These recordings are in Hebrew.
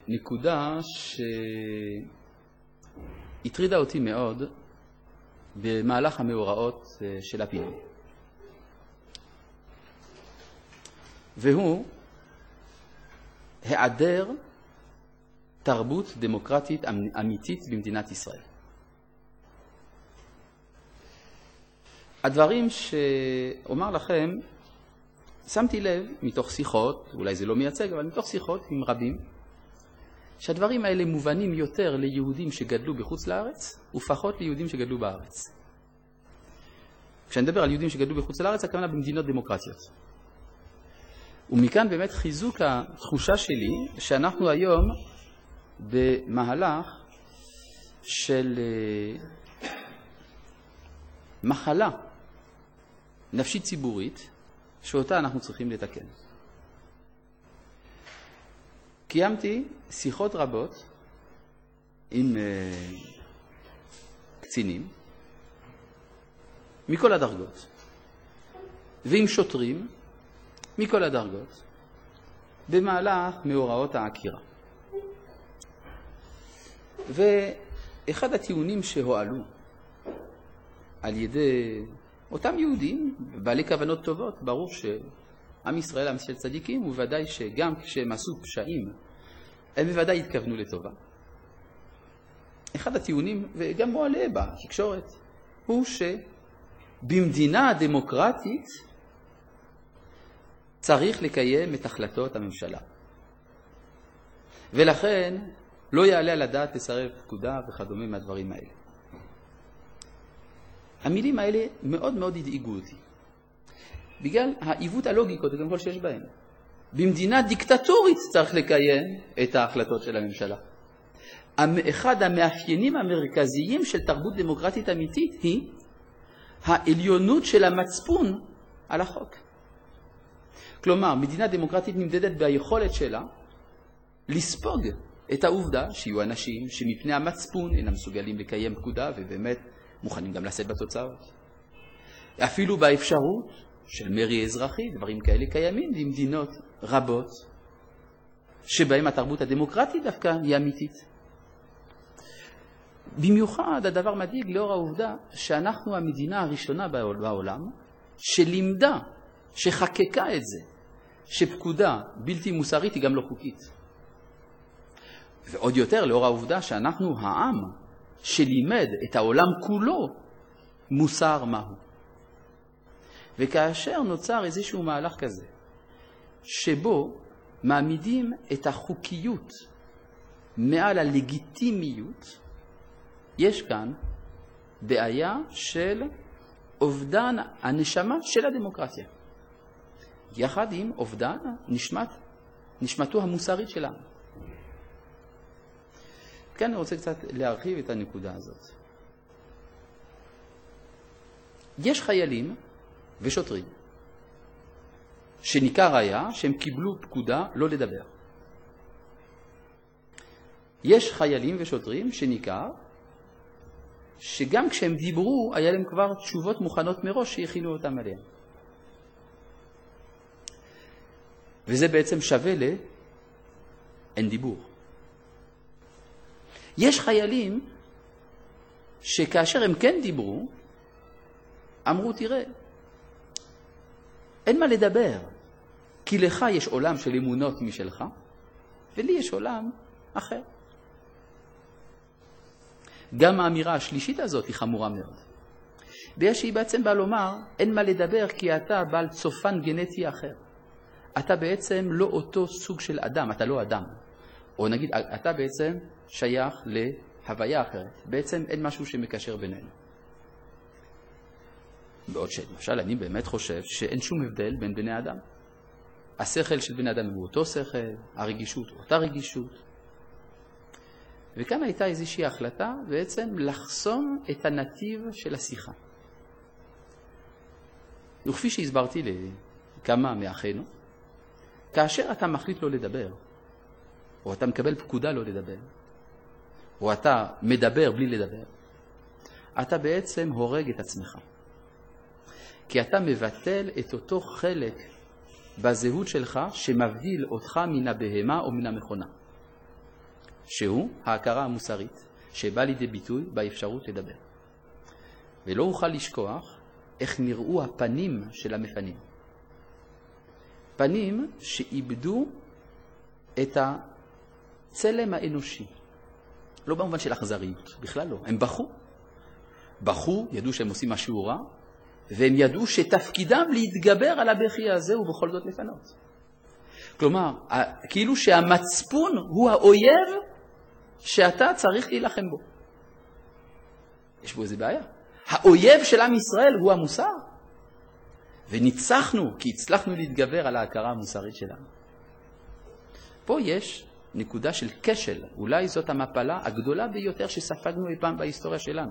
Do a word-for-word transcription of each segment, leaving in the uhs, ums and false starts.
נקודה שהטרידה אותי מאוד במהלך המאורעות של הפינוי. והוא היעדר תרבות דמוקרטית אמיתית במדינת ישראל. הדברים שאומר לכם, שמתי לב מתוך שיחות, אולי זה לא מייצג, אבל מתוך שיחות עם רבים, שהדברים האלה מובנים יותר ליהודים שגדלו בחוץ לארץ, ופחות ליהודים שגדלו בארץ. כשאני מדבר על יהודים שגדלו בחוץ לארץ, הכוונה במדינות דמוקרטיות. ומכאן באמת חיזוק התחושה שלי, שאנחנו היום במהלך של מחלה נפשית ציבורית, שאותה אנחנו צריכים לתקן. קיימתי שיחות רבות עם uh, קצינים מכל הדרגות ועם שוטרים מכל הדרגות במהלך מאורעות העקירה. ואחד הטיעונים שהועלו על ידי אותם יהודים, בעלי כוונות טובות, ברור שעם ישראל עם של צדיקים, ובוודאי שגם כשהם עשו פשעים, הם בוודאי התכוונו לטובה. אחד הטיעונים, וגם מועלה בתקשורת, הוא שבמדינה דמוקרטית צריך לקיים את החלטות הממשלה. ולכן לא יעלה על הדעת לסרב פקודה וכדומה מהדברים האלה. המילים האלה מאוד מאוד הדאיגו אותי. בגלל העיוות הלוגי קודם כל שיש בהם. במדינה דיקטטורית צריך לקיים את ההחלטות של הממשלה. אחד המאפיינים המרכזיים של תרבות דמוקרטית אמיתית היא העליונות של המצפון על החוק. כלומר, מדינה דמוקרטית נמדדת ביכולת שלה לספוג את העובדה שיהיו אנשים שמפני המצפון אינם מסוגלים לקיים פקודה ובאמת מוכנים גם לשאת בתוצאות. אפילו באפשרות של מרי אזרחי, דברים כאלה קיימים במדינות רבות, שבהם התרבות הדמוקרטית דווקא היא אמיתית. במיוחד הדבר מדאיג לאור העובדה שאנחנו המדינה הראשונה בעולם שלימדה, שחקקה את זה, שפקודה בלתי מוסרית היא גם לא חוקית. ועוד יותר לאור העובדה שאנחנו העם שלימד את העולם כולו מוסר מהו. וכאשר נוצר איזשהו מהלך כזה, שבו מעמידים את החוקיות מעל הלגיטימיות, יש כאן בעיה של אובדן הנשמה של הדמוקרטיה. יחד עם אובדן נשמת, נשמתו המוסרית שלנו. כאן אני רוצה קצת להרחיב את הנקודה הזאת. יש חיילים ושוטרים שניכר היה שהם קיבלו פקודה לא לדבר. יש חיילים ושוטרים שניכר שגם כשהם דיברו היה להם כבר תשובות מוכנות מראש שהכינו אותם עליהם. וזה בעצם שווה לאין דיבור. יש חיילים שכאשר הם כן דיברו, אמרו, תראה, אין מה לדבר, כי לך יש עולם של אמונות משלך, ולי יש עולם אחר. גם האמירה השלישית הזאת היא חמורה מאוד. בגלל שהיא בעצם באה לומר, אין מה לדבר כי אתה בעל צופן גנטי אחר. אתה בעצם לא אותו סוג של אדם, אתה לא אדם. או נגיד, אתה בעצם שייך להוויה אחרת. בעצם אין משהו שמקשר בינינו. בעוד שלמשל, אני באמת חושב שאין שום הבדל בין בני אדם. השכל של בני אדם הוא אותו שכל, הרגישות הוא אותה רגישות. וכאן הייתה איזושהי החלטה בעצם לחסום את הנתיב של השיחה. וכפי שהסברתי לכמה מאחינו, כאשר אתה מחליט לא לדבר, או אתה מקבל פקודה לא לדבר, או אתה מדבר בלי לדבר, אתה בעצם הורג את עצמך. כי אתה מבטל את אותו חלק בזהות שלך שמבדיל אותך מן הבהמה או מן המכונה. שהוא ההכרה המוסרית שבא לידי ביטוי באפשרות לדבר. ולא אוכל לשכוח איך נראו הפנים של המפנים. פנים שאיבדו את הצלם האנושי. לא במובן של אכזריות, בכלל לא. הם בכו. בכו, ידעו שהם עושים משהו רע, והם ידעו שתפקידם להתגבר על הבכי הזה ובכל זאת לפנות. כלומר, כאילו שהמצפון הוא האויב שאתה צריך להילחם בו. יש בו איזה בעיה. האויב של עם ישראל הוא המוסר. וניצחנו כי הצלחנו להתגבר על ההכרה המוסרית שלנו. פה יש נקודה של כשל. אולי זאת המפלה הגדולה ביותר שספגנו אי פעם בהיסטוריה שלנו.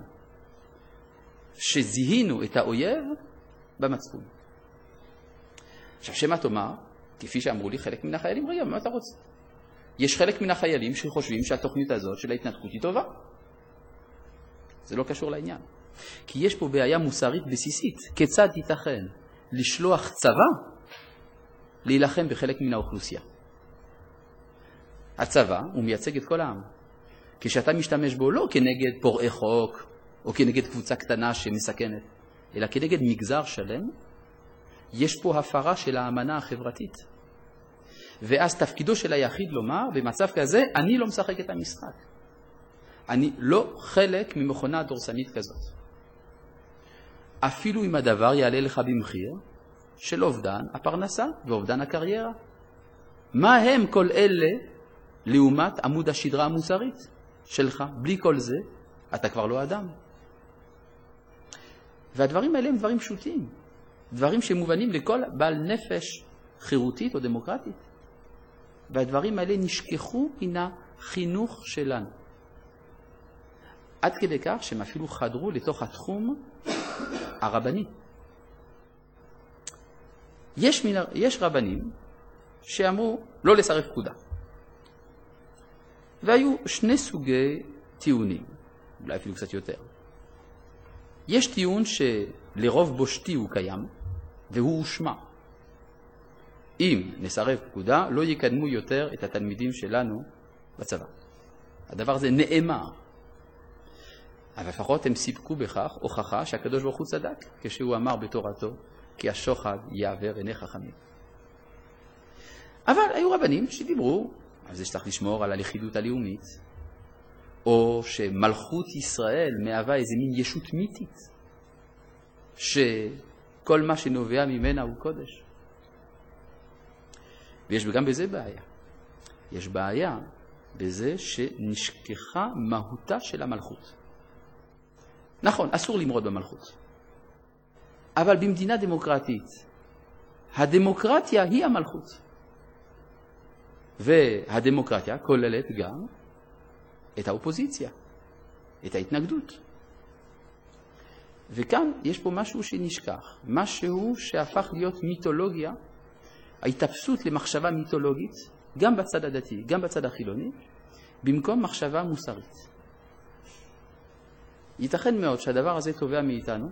שזיהינו את האויב במצפון. עכשיו, שמה תאמר, כפי שאמרו לי חלק מן החיילים, רגע, מה אתה רוצה? יש חלק מן החיילים שחושבים שהתוכנית הזאת של ההתנתקות היא טובה. זה לא קשור לעניין. כי יש פה בעיה מוסרית בסיסית. כיצד ייתכן לשלוח צבא להילחם בחלק מן האוכלוסייה? הצבא הוא מייצג את כל העם. כשאתה משתמש בו לא כנגד פורעי חוק או כנגד קבוצה קטנה שמסכנת, אלא כנגד מגזר שלם, יש פה הפרה של האמנה החברתית. ואז תפקידו של היחיד לומר, במצב כזה, אני לא משחק את המשחק. אני לא חלק ממכונה דורסנית כזאת. אפילו אם הדבר יעלה לך במחיר של אובדן הפרנסה ואובדן הקריירה. מה הם כל אלה לעומת עמוד השדרה המוסרית שלך? בלי כל זה, אתה כבר לא אדם. והדברים האלה הם דברים פשוטים. דברים שמובנים לכל בעל נפש חירותית או דמוקרטית. והדברים האלה נשכחו מן החינוך שלנו. עד כדי כך שהם אפילו חדרו לתוך התחום הרבני. יש, מן, יש רבנים שאמרו לא לסרב פקודה. והיו שני סוגי טיעונים, אולי אפילו קצת יותר. יש טיעון שלרוב בושתי הוא קיים, והוא הושמע. אם נסרב פקודה, לא יקדמו יותר את התלמידים שלנו בצבא. הדבר הזה נאמר. אבל לפחות הם סיפקו בכך הוכחה שהקדוש ברוך הוא צדק, כשהוא אמר בתורתו, כי השוחד יעבר עיני חכמים. אבל היו רבנים שדיברו על זה שצריך לשמור על הלכידות הלאומית, או שמלכות ישראל מהווה איזה מין ישות מיתית, שכל מה שנובע ממנה הוא קודש. ויש גם בזה בעיה. יש בעיה בזה שנשכחה מהותה של המלכות. נכון, אסור למרוד במלכות. אבל במדינה דמוקרטית, הדמוקרטיה היא המלכות. והדמוקרטיה כוללת גם את האופוזיציה, את ההתנגדות. וכאן יש פה משהו שנשכח, משהו שהפך להיות מיתולוגיה, ההתאפסות למחשבה מיתולוגית, גם בצד הדתי, גם בצד החילוני, במקום מחשבה מוסרית. ייתכן מאוד שהדבר הזה תובע מאיתנו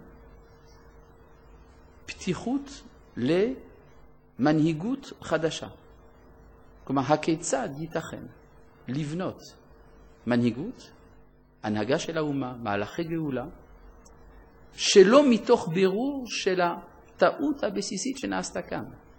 פתיחות למנהיגות חדשה. כלומר, הכיצד ייתכן לבנות מנהיגות, הנהגה של האומה, מהלכי גאולה, שלא מתוך בירור של הטעות הבסיסית שנעשתה כאן.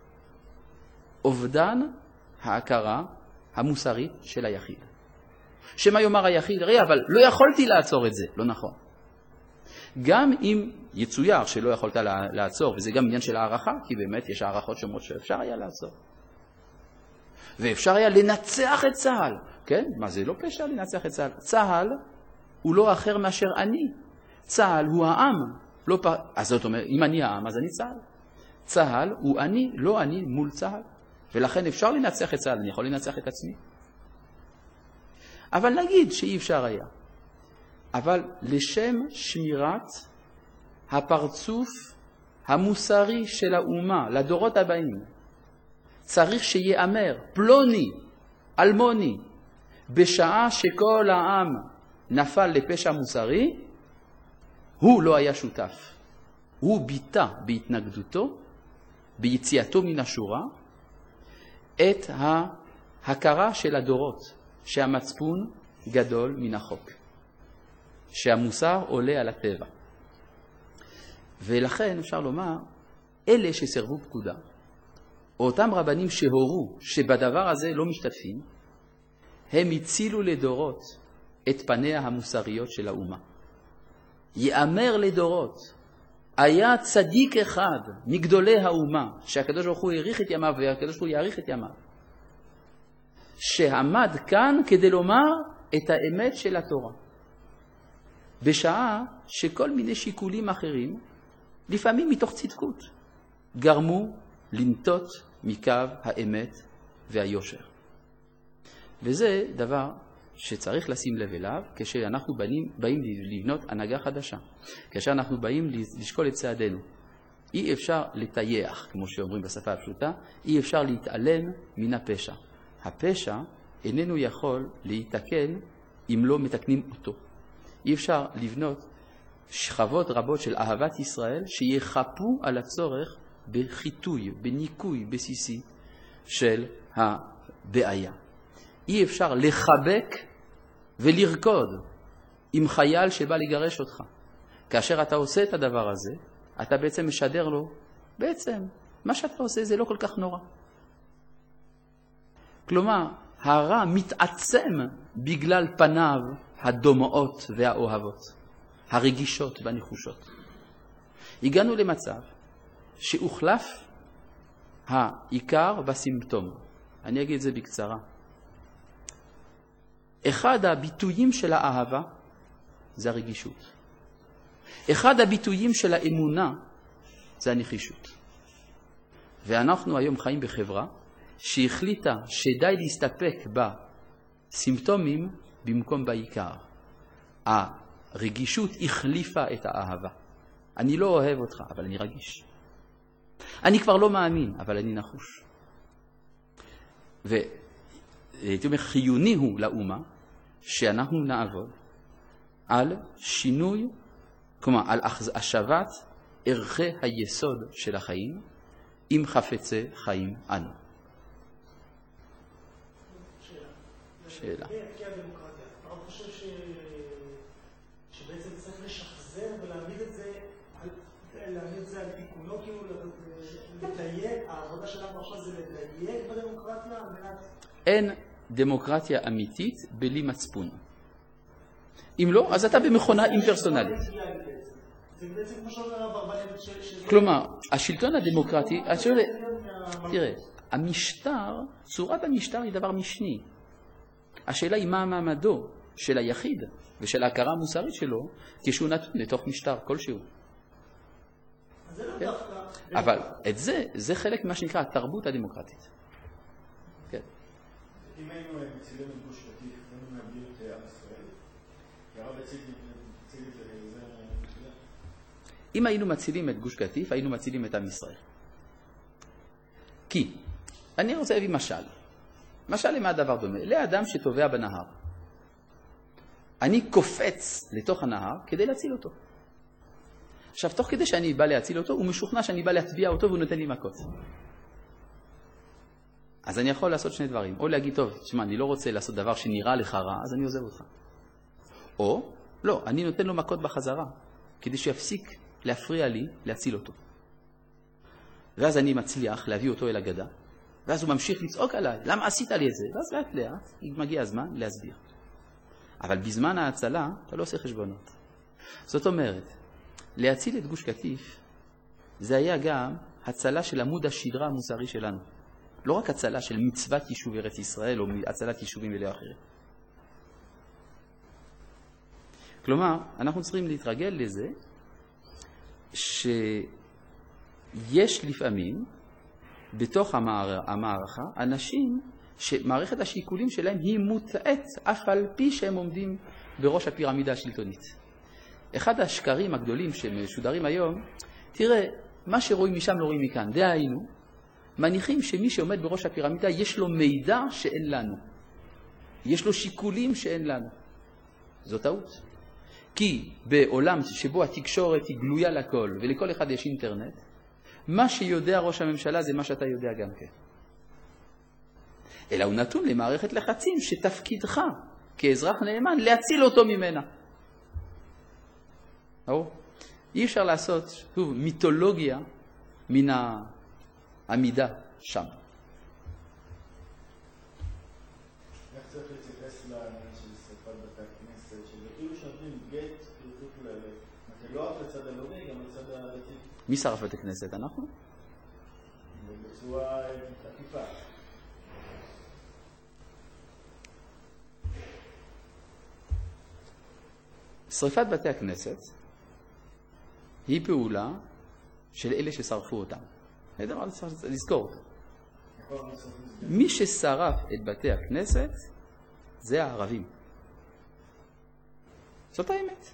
אובדן ההכרה המוסרית של היחיד. שמה יאמר היחיד? ראי, אבל לא יכולתי לעצור את זה. לא נכון. גם אם יצויר שלא יכולת לעצור, וזה גם עניין של הערכה, כי באמת יש הערכות שאומרות שאפשר היה לעצור. ואפשר היה לנצח את צה"ל. כן? מה זה לא פשע לנצח את צה"ל? צה"ל הוא לא אחר מאשר אני. צה"ל הוא העם. לא פ... אז זאת אומרת, אם אני העם, אז אני צה"ל. צה"ל הוא אני, לא אני מול צה"ל. ולכן אפשר לנצח את צה"ל, אני יכול לנצח את עצמי. אבל נגיד שאי אפשר היה. אבל לשם שמירת הפרצוף המוסרי של האומה לדורות הבאים, צריך שיאמר פלוני, אלמוני, בשעה שכל העם נפל לפשע מוסרי, הוא לא היה שותף. הוא ביטא בהתנגדותו, ביציאתו מן השורה, את ההכרה של הדורות, שהמצפון גדול מן החוק, שהמוסר עולה על הטבע. ולכן אפשר לומר, אלה שסרבו פקודה, או אותם רבנים שהורו שבדבר הזה לא משתתפים, הם הצילו לדורות את פניה המוסריות של האומה. יאמר לדורות, היה צדיק אחד מגדולי האומה, שהקדוש ברוך הוא העריך את ימיו והקדוש ברוך הוא יעריך את ימיו, שעמד כאן כדי לומר את האמת של התורה, בשעה שכל מיני שיקולים אחרים, לפעמים מתוך צדקות, גרמו לנטות מקו האמת והיושר. וזה דבר שצריך לשים לב אליו כשאנחנו באים, באים לבנות הנהגה חדשה. כאשר אנחנו באים לשקול את צעדינו. אי אפשר לטייח, כמו שאומרים בשפה הפשוטה, אי אפשר להתעלם מן הפשע. הפשע איננו יכול להתקן אם לא מתקנים אותו. אי אפשר לבנות שכבות רבות של אהבת ישראל שיחפו על הצורך בחיתוי, בניקוי בסיסי של הבעיה. אי אפשר לחבק ולרקוד עם חייל שבא לגרש אותך. כאשר אתה עושה את הדבר הזה, אתה בעצם משדר לו, בעצם, מה שאתה עושה זה לא כל כך נורא. כלומר, הרע מתעצם בגלל פניו הדומעות והאוהבות, הרגישות והנחושות. הגענו למצב שהוחלף העיקר בסימפטום. אני אגיד את זה בקצרה. אחד הביטויים של האהבה זה הרגישות. אחד הביטויים של האמונה זה הנחישות. ואנחנו היום חיים בחברה שהחליטה שדי להסתפק בסימפטומים במקום בעיקר. הרגישות החליפה את האהבה. אני לא אוהב אותך, אבל אני רגיש. אני כבר לא מאמין, אבל אני נחוש. והייתי אומר, חיוני הוא לאומה שאנחנו נעבוד על שינוי, כלומר, על השבת ערכי היסוד של החיים, עם חפצי חיים אנו. שאלה. בערכי הדמוקרטיה, אתה חושב שבעצם צריך לשחזר ולהעמיד את זה להעמיד את זה על תיקונו, כאילו לדייק, העבודה שלנו עכשיו זה לדייק בדמוקרטיה על מנת... אין דמוקרטיה אמיתית בלי מצפון. אם לא, אז אתה במכונה אימפרסונלית. זה בעצם כמו שאומר הברבנית של... כלומר, השלטון הדמוקרטי, תראה, המשטר, צורת המשטר היא דבר משני. השאלה היא מה המעמדו של היחיד ושל ההכרה המוסרית שלו כשהוא נתון לתוך משטר כלשהו. אבל את זה, זה חלק ממה שנקרא התרבות הדמוקרטית. כן. אם היינו מצילים את גוש קטיף, היינו מאבדים את עם ישראל? כי הרב הציג את זה... אם היינו מצילים את גוש קטיף, היינו מצילים את עם ישראל. כי, אני רוצה להביא משל. משל למה הדבר דומה? לאדם שטובע בנהר. אני קופץ לתוך הנהר כדי להציל אותו. עכשיו, תוך כדי שאני בא להציל אותו, הוא משוכנע שאני בא להטביע אותו והוא נותן לי מכות. אז אני יכול לעשות שני דברים. או להגיד, טוב, תשמע, אני לא רוצה לעשות דבר שנראה לך רע, אז אני עוזב אותך. או, לא, אני נותן לו מכות בחזרה, כדי שיפסיק להפריע לי להציל אותו. ואז אני מצליח להביא אותו אל הגדה, ואז הוא ממשיך לצעוק עליי, למה עשית לי את זה? ואז לאט לאט, מגיע הזמן להסביר. אבל בזמן ההצלה, אתה לא עושה חשבונות. זאת אומרת, להציל את גוש קטיף, זה היה גם הצלה של עמוד השדרה המוסרי שלנו. לא רק הצלה של מצוות יישוב ארץ ישראל, או הצלת יישובים אלה אחרים. כלומר, אנחנו צריכים להתרגל לזה, שיש לפעמים, בתוך המערכה, אנשים שמערכת השיקולים שלהם היא מוטעת, אף על פי שהם עומדים בראש הפירמידה השלטונית. אחד השקרים הגדולים שמשודרים היום, תראה, מה שרואים משם לא רואים מכאן. דהיינו, מניחים שמי שעומד בראש הפירמידה יש לו מידע שאין לנו. יש לו שיקולים שאין לנו. זו טעות. כי בעולם שבו התקשורת היא גלויה לכל ולכל אחד יש אינטרנט, מה שיודע ראש הממשלה זה מה שאתה יודע גם כן. אלא הוא נתון למערכת לחצים שתפקידך כאזרח נאמן להציל אותו ממנה. ברור? אי אפשר לעשות שוב, מיתולוגיה מן העמידה שם. איך צריך להתייחס לעניין של שריפת בתי הכנסת, שזה כאילו שנותנים גט, כאילו לא רק לצד הלאומי, גם לצד הדתי. מי שרף בתי כנסת? אנחנו? בצורה עקיפה. שריפת בתי הכנסת היא פעולה של אלה ששרפו אותם. זה דבר לזכור אותו. מי ששרף את בתי הכנסת זה הערבים. זאת האמת.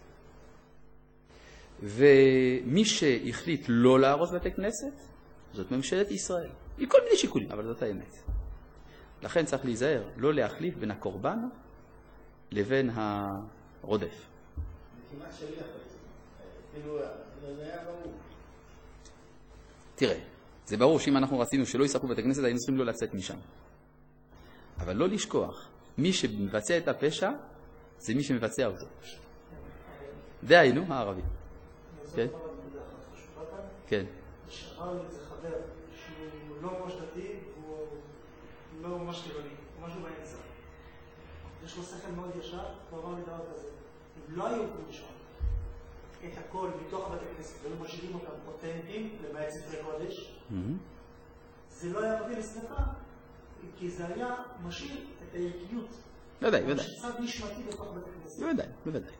ומי שהחליט לא להרוס בתי כנסת זאת ממשלת ישראל. היא כל מיני שיקולים, אבל זאת האמת. לכן צריך להיזהר, לא להחליף בין הקורבן לבין הרודף. כמעט שלי אחרי. כאילו, זה היה ברור. תראה, זה ברור שאם אנחנו רצינו שלא ישרפו בית הכנסת, היינו צריכים לא לצאת משם. אבל לא לשכוח, מי שמבצע את הפשע, זה מי שמבצע אותו. דהיינו, הערבים. כן? כן. שאמר לי זה חבר שהוא לא ממש דתי, הוא לא ממש חילוני, הוא משהו באמצע. יש לו שכל מאוד ישר, הוא אמר לי דבר כזה. אם לא היו עובדים שם את הכל מתוך בתי כנסת, והיו משאירים אותם פוטנטים למעט ספרי קודש, זה לא היה מביא לשמחה, כי זה היה משאיר את הערכיות. בוודאי, בוודאי. שצד נשמתי בתוך בתי כנסת. בוודאי, בוודאי.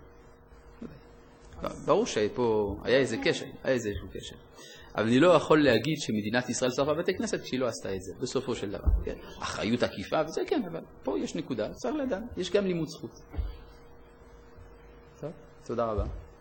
ברור שפה היה איזה קשר, היה איזה איזשהו קשר. אבל אני לא יכול להגיד שמדינת ישראל שרפה בתי כנסת כשהיא לא עשתה את זה, בסופו של דבר. כן? אחריות עקיפה וזה כן, אבל פה יש נקודה, צריך לדעת, יש גם לימוד זכות. טוב, תודה רבה.